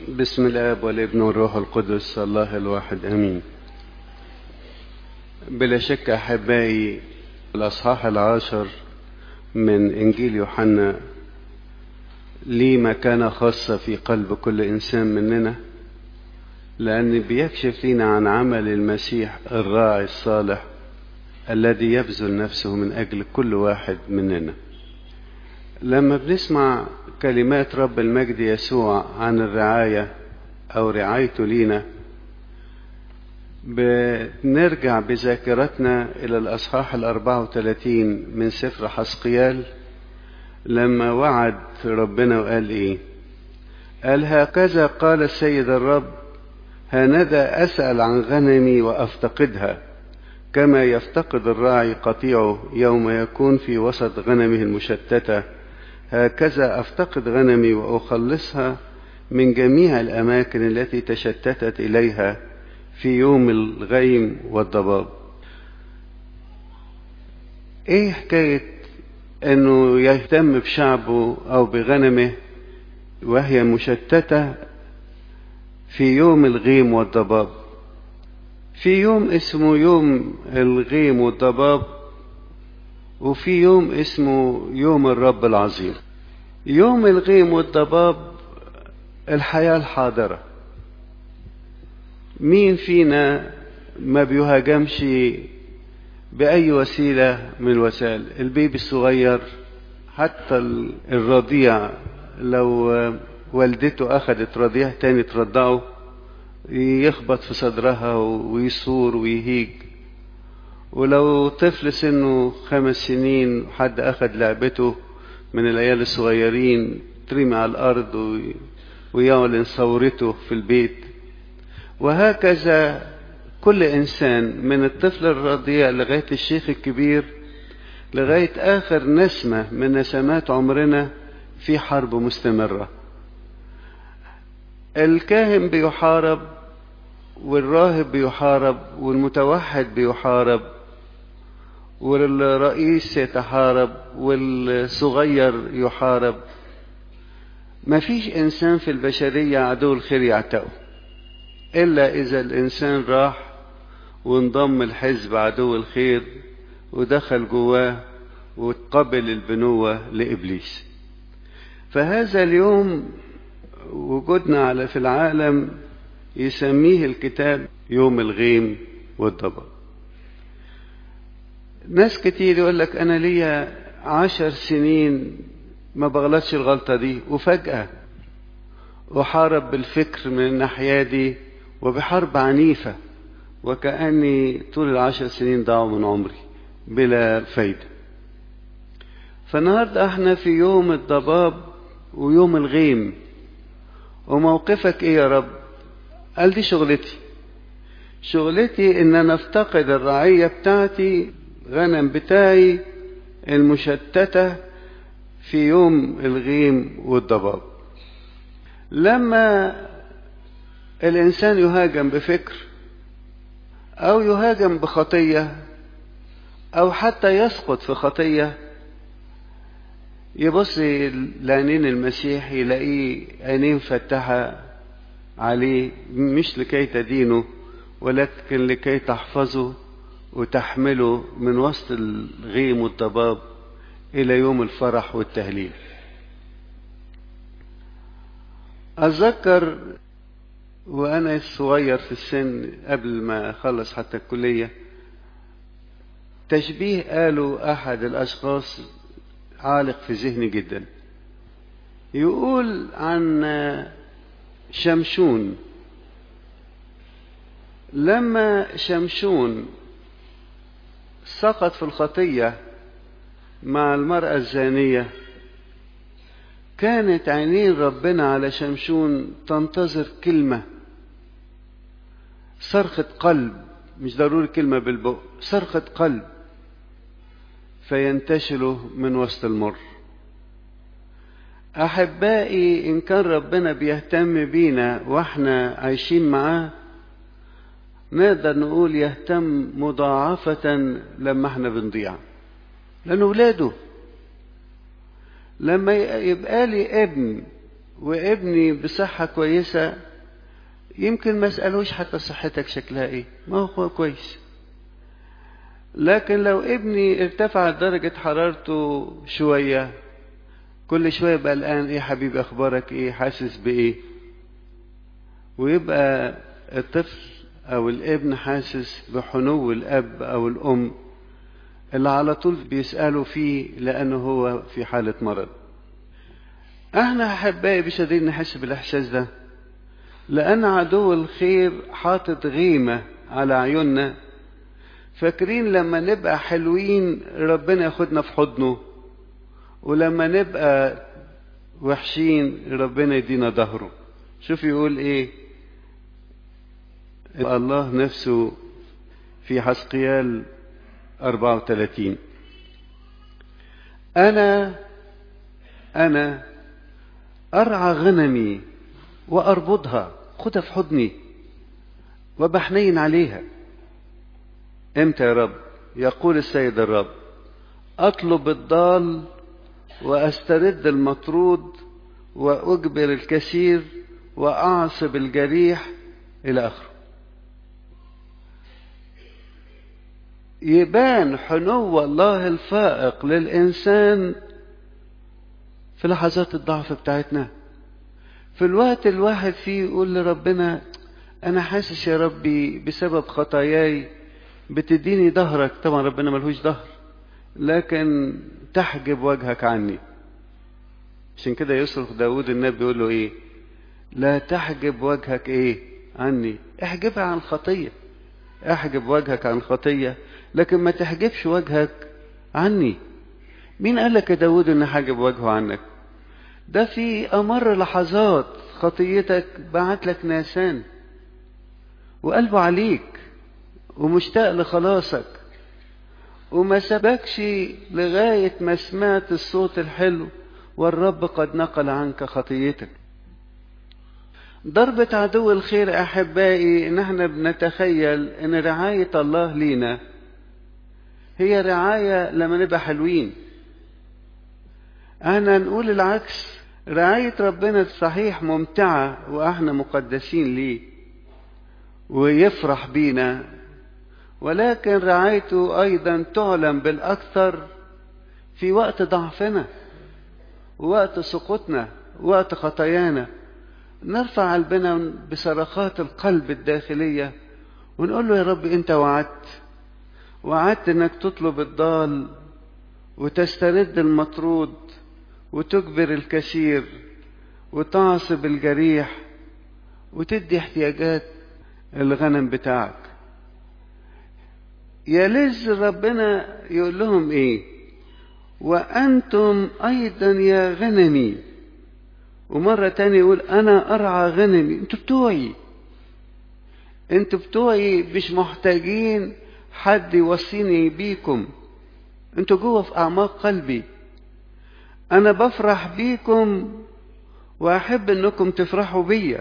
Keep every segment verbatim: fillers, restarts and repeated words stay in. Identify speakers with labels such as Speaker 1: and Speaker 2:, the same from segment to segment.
Speaker 1: بسم الآب والابن والروح القدس الله الواحد آمين. بلا شك أحبائي، الأصحاح العاشر من إنجيل يوحنا ليه مكانة خاصة في قلب كل إنسان مننا، لأن بيكشف لنا عن عمل المسيح الراعي الصالح الذي يبذل نفسه من أجل كل واحد مننا. لما بنسمع كلمات رب المجد يسوع عن الرعاية أو رعايته لينا، بنرجع بذاكرتنا إلى الأصحاح الأربعة وثلاثين من سفر حسقيال، لما وعد ربنا وقال إيه؟ قال: هكذا قال السيد الرب، هانذا أسأل عن غنمي وأفتقدها، كما يفتقد الراعي قطيعه يوم يكون في وسط غنمه المشتتة، هكذا أفتقد غنمي وأخلصها من جميع الأماكن التي تشتتت إليها في يوم الغيم والضباب. إيه حكاية أنه يهتم بشعبه أو بغنمه وهي مشتتة في يوم الغيم والضباب؟ في يوم اسمه يوم الغيم والضباب، وفي يوم اسمه يوم الرب العظيم. يوم الغيم والضباب الحياة الحاضرة. مين فينا ما بيهاجمش بأي وسيلة من الوسائل؟ البيبي الصغير، حتى الرضيع، لو والدته أخذت رضيع تاني ترضعه يخبط في صدرها ويصور ويهيج. ولو طفل سنه خمس سنين حد أخذ لعبته من العيال الصغيرين ترمي على الأرض ويعلن ثورته في البيت. وهكذا كل إنسان، من الطفل الرضيع لغاية الشيخ الكبير، لغاية آخر نسمة من نسمات عمرنا، في حرب مستمرة. الكاهن بيحارب، والراهب بيحارب، والمتوحد بيحارب، والرئيس يتحارب، والصغير يحارب. ما فيش إنسان في البشرية عدو الخير يعتقه، إلا إذا الإنسان راح وانضم الحزب عدو الخير ودخل جواه وتقبل البنوة لإبليس. فهذا اليوم وجودنا على في العالم يسميه الكتاب يوم الغيم والضباب. ناس كتير يقول لك أنا ليا عشر سنين ما بغلطش الغلطة دي، وفجأة أحارب بالفكر من الناحية دي وبحرب عنيفة، وكأني طول العشر سنين ضاعوا من عمري بلا فايدة. فالنهاردة احنا في يوم الضباب ويوم الغيم. وموقفك ايه يا رب؟ قال: دي شغلتي شغلتي ان انا افتقد الرعية بتاعتي، غنم بتاعي المشتتة في يوم الغيم والضباب. لما الإنسان يهاجم بفكر أو يهاجم بخطية أو حتى يسقط في خطية، يبص لعينين المسيح يلاقيه عينين فتحة عليه، مش لكي تدينه ولكن لكي تحفظه وتحمله من وسط الغيم والضباب إلى يوم الفرح والتهليل. أتذكر وأنا صغير في السن قبل ما أخلص حتى الكلية، تشبيه قالوا أحد الأشخاص عالق في ذهني جدا. يقول عن شمشون، لما شمشون سقط في الخطية مع المرأة الزانية، كانت عينين ربنا على شمشون تنتظر كلمة، صرخة قلب، مش ضروري كلمة بالبق، صرخة قلب، فينتشله من وسط المر. أحبائي، إن كان ربنا بيهتم بينا وإحنا عايشين معاه، نقدر نقول يهتم مضاعفة لما إحنا بنضيع، لأنه ولاده. لما يبقى لي ابن وابني بصحة كويسة، يمكن ما اسألوش حتى صحتك شكلها ايه، ما هو كويس. لكن لو ابني ارتفعت درجة حرارته شوية، كل شوية بقى الآن ايه حبيبي اخبارك ايه، حاسس بايه، ويبقى الطفل او الابن حاسس بحنو الاب او الام اللي على طول بيسألوا فيه لانه هو في حالة مرض. احنا احبائي مش قادرين نحس بالاحساس ده، لان عدو الخير حاطط غيمة على عيوننا، فاكرين لما نبقى حلوين ربنا ياخدنا في حضنه، ولما نبقى وحشين ربنا يدينا ظهره. شوف يقول ايه الله نفسه في حزقيال أربعة وثلاثين: أنا أنا أرعى غنمي وأربضها، خدها في حضني وبحنين عليها. امتى يا رب؟ يقول السيد الرب: أطلب الضال وأسترد المطرود وأجبر الكثير وأعصب الجريح إلى آخره. يبان حنو الله الفائق للإنسان في لحظات الضعف بتاعتنا، في الوقت الواحد فيه يقول لربنا أنا حاسس يا ربي بسبب خطاياي بتديني ظهرك. طبعا ربنا ملهوش ظهر، لكن تحجب وجهك عني. عشان كده يصرخ داود النبي يقول له ايه؟ لا تحجب وجهك ايه عني، احجبها عن خطية، احجب وجهك عن خطية، لكن ما تحجبش وجهك عني. مين قال لك يا داود ان حاجب وجهه عنك؟ ده في امر لحظات خطيتك بعت لك ناسان وقلبه عليك ومشتاق لخلاصك، وما سبكش لغاية ما سمعت الصوت الحلو والرب قد نقل عنك خطيتك. ضربة عدو الخير أحبائي إن احنا بنتخيل إن رعاية الله لينا هي رعاية لما نبقى حلوين. احنا نقول العكس، رعاية ربنا صحيح ممتعة وإحنا مقدسين ليه ويفرح بينا، ولكن رعايته أيضا تعلم بالأكثر في وقت ضعفنا ووقت سقوطنا ووقت خطايانا. نرفع قلبنا بصرخات القلب الداخلية ونقول له يا رب أنت وعدت وعدت أنك تطلب الضال وتسترد المطرود وتجبر الكثير وتعصب الجريح وتدي احتياجات الغنم بتاعك. يلز ربنا يقول لهم ايه؟ وأنتم أيضا يا غنمي. ومرة تانية يقول أنا أرعى غنمي. انتوا بتوعي، انتوا بتوعي، مش محتاجين حد يوصيني بيكم، انتوا جوه في أعماق قلبي. أنا بفرح بيكم وأحب أنكم تفرحوا بيا.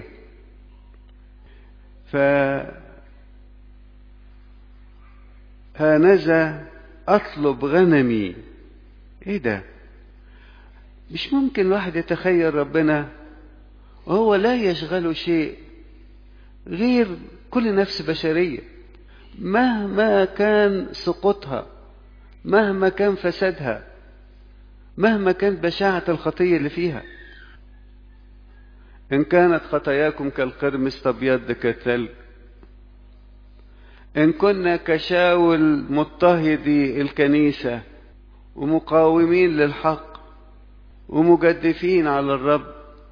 Speaker 1: فهانذا أطلب غنمي. إيه ده؟ مش ممكن الواحد يتخيل ربنا وهو لا يشغله شيء غير كل نفس بشرية مهما كان سقوطها، مهما كان فسادها، مهما كانت بشاعة الخطية اللي فيها. إن كانت خطاياكم كالقرمز تبيض كالثلج، إن كنا كشاول مضطهدي الكنيسة ومقاومين للحق ومجدفين على الرب،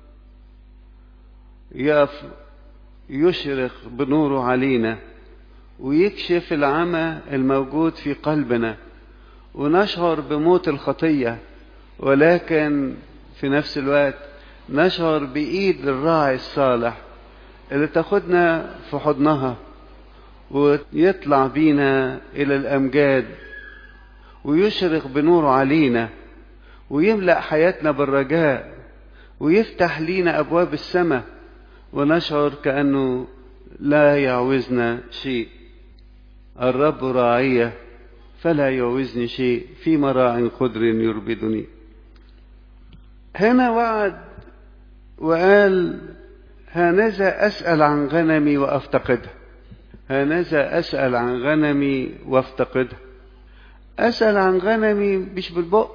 Speaker 1: يقف يشرق بنوره علينا ويكشف العمى الموجود في قلبنا ونشعر بموت الخطية، ولكن في نفس الوقت نشعر بإيد الراعي الصالح اللي تاخدنا في حضنها ويطلع بينا إلى الأمجاد ويشرق بنوره علينا ويملأ حياتنا بالرجاء ويفتح لينا أبواب السماء، ونشعر كأنه لا يعوزنا شيء. الرب راعية فلا يعوزني شيء، في مراع خضر يربدني. هنا وعد وقال هانذا أسأل عن غنمي وأفتقدها. هانذا أسأل عن غنمي وافتقدها. أسأل عن غنمي مش بالبق،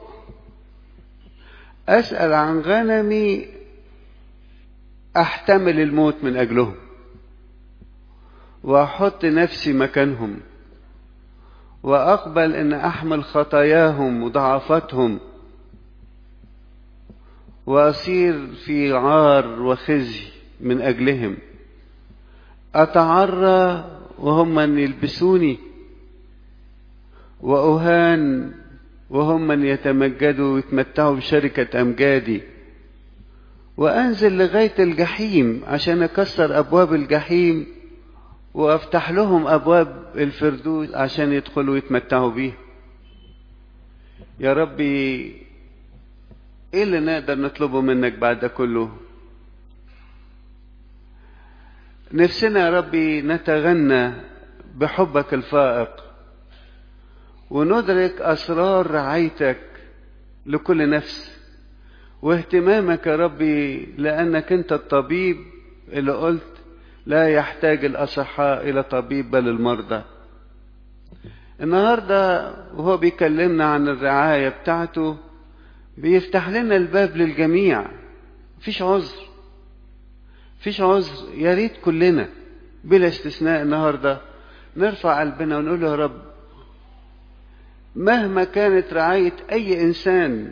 Speaker 1: أسأل عن غنمي أحتمل الموت من أجلهم وأحط نفسي مكانهم وأقبل أن أحمل خطاياهم وضعفاتهم وأصير في عار وخزي من أجلهم. أتعرى وهم من يلبسوني، وأهان وهم من يتمجدوا ويتمتعوا بشركة أمجادي، وأنزل لغاية الجحيم عشان أكسر أبواب الجحيم وأفتح لهم أبواب الفردوس عشان يدخلوا ويتمتعوا بيه. يا ربي إيه اللي نقدر نطلبه منك بعد كله؟ نفسنا يا ربي نتغنى بحبك الفائق وندرك أسرار رعايتك لكل نفس واهتمامك يا ربي، لأنك أنت الطبيب اللي قلت لا يحتاج الأصحاء إلى طبيب بل المرضى. النهاردة وهو بيكلمنا عن الرعاية بتاعته بيفتح لنا الباب للجميع، مفيش عذر مفيش عذر. يا ريت كلنا بلا استثناء النهاردة نرفع قلبنا ونقول يا رب مهما كانت رعاية أي إنسان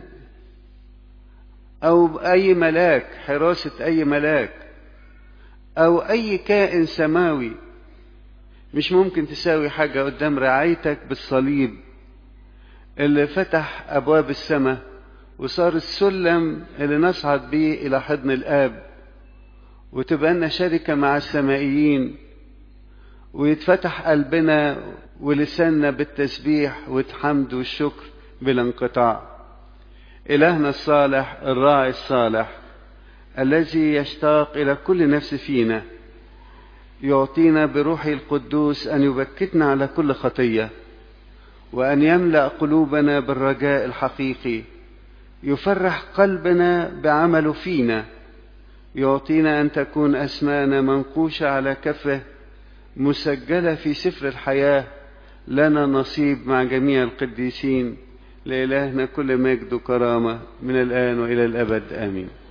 Speaker 1: أو أي ملاك، حراسة أي ملاك أو أي كائن سماوي، مش ممكن تساوي حاجة قدام رعايتك بالصليب اللي فتح أبواب السماء وصار السلم اللي نصعد به إلى حضن الآب وتبقى لنا شركة مع السمائيين، ويتفتح قلبنا ولساننا بالتسبيح والحمد والشكر بلا انقطاع. إلهنا الصالح الراعي الصالح الذي يشتاق إلى كل نفس فينا يعطينا بروحه القدوس أن يبكتنا على كل خطية وأن يملأ قلوبنا بالرجاء الحقيقي، يفرح قلبنا بعمله فينا، يعطينا أن تكون أسماءنا منقوشة على كفه مسجلة في سفر الحياة، لنا نصيب مع جميع القديسين. لإلهنا كل مجد وكرامة من الآن وإلى الأبد آمين.